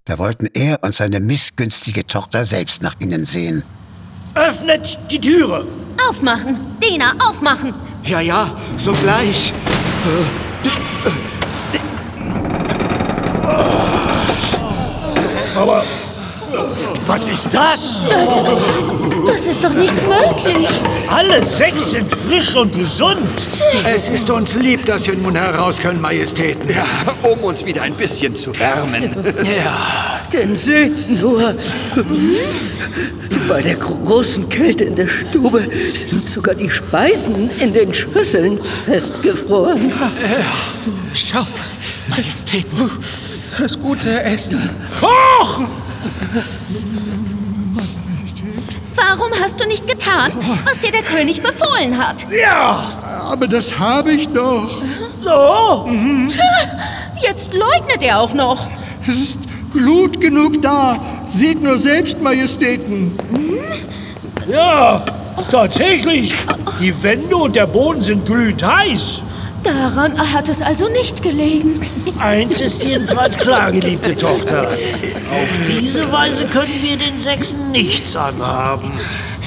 Da wollten er und seine missgünstige Tochter selbst nach ihnen sehen. Öffnet die Türe! Aufmachen! Dena, aufmachen! Ja, sogleich. Aber was ist das? Das ist doch nicht möglich! Alle 6 sind frisch und gesund. Es ist uns lieb, dass wir nun heraus können, Majestäten. Ja, um uns wieder ein bisschen zu wärmen. Ja. Denn seht nur, bei der großen Kälte in der Stube sind sogar die Speisen in den Schüsseln festgefroren. Schaut, Majestäten, das gute Essen. Hoch! Warum hast du nicht getan, was dir der König befohlen hat? Ja, Aber das habe ich doch. so. Jetzt leugnet er auch noch. Es ist Glut genug da. Seht nur selbst, Majestäten. Ja, tatsächlich. Die Wände und der Boden sind glühend heiß. Daran hat es also nicht gelegen. Eins ist jedenfalls klar, geliebte Tochter. Auf diese Weise können wir den Sechsen nichts anhaben.